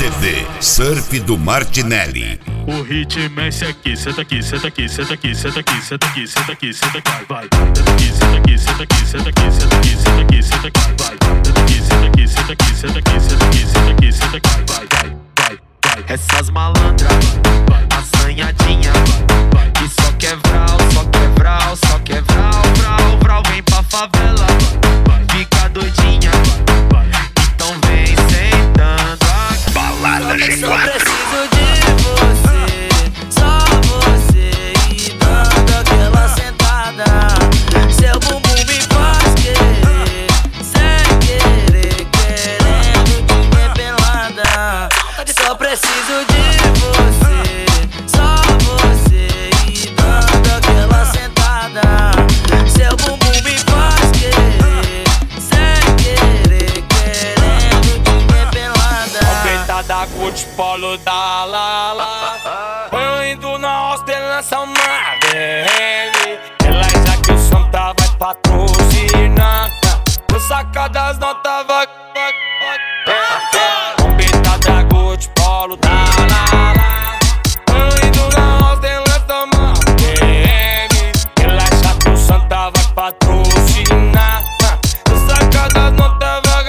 CD Surf do Martinelli. O hit mexe aqui, senta aqui, senta aqui, senta aqui, senta aqui, senta aqui, senta aqui, senta aqui, vai. Senta aqui, senta aqui, senta aqui, senta aqui, senta aqui, senta aqui, senta aqui, vai. Senta aqui, senta aqui, senta aqui, senta aqui, senta aqui, senta aqui, senta aqui, vai, vai, vai, vai. Essas malandras, assanhadinha, que só quer vral, só quer vral, só quer vral, vral, vral. Vem pra favela, fica doidinha, então vem sentando aqui. Balada Só preciso de você, só você, e dando aquela sentada. Seu bumbum me faz querer, sem querer, querendo te ver pelada. Só preciso de você, só você, e dando aquela sentada. Seu bumbum me faz querer, sem querer, querendo te ver pelada. Aumenta da Gucci, Polo da Lala. Eu indo na constelação Marvel. Ela já que o som tá vai patrocinar. Eu saca das notas vai. Aumenta da Gucci, Polo da Lala. Eu indo na constelação Marvel. Ela já que o som tá vai patrocinar. Eu saca das notas vai.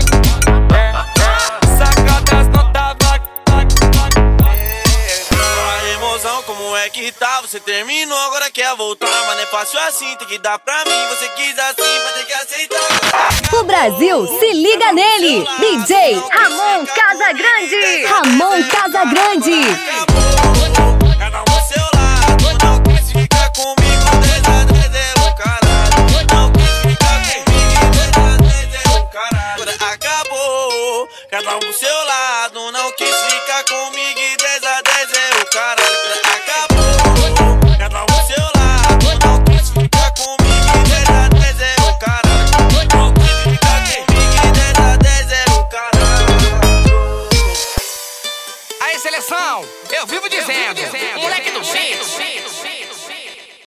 Como é que tá? Você terminou, agora quer voltar. Mas não é fácil assim, tem que dar pra mim. Você quis assim, vai ter que aceitar. O Brasil se liga nele. DJ Ramon Casagrande. Ramon Casagrande. Acabou, cada um do seu lado. Não quis ficar comigo, 10 a 10 é o caralho. Não quis ficar comigo, 10 a 10 é o caralho. Agora acabou, cada um do seu lado. Não quis ficar comigo, 10 a 10 é o caralho. Eu vivo dizendo, moleque do shit.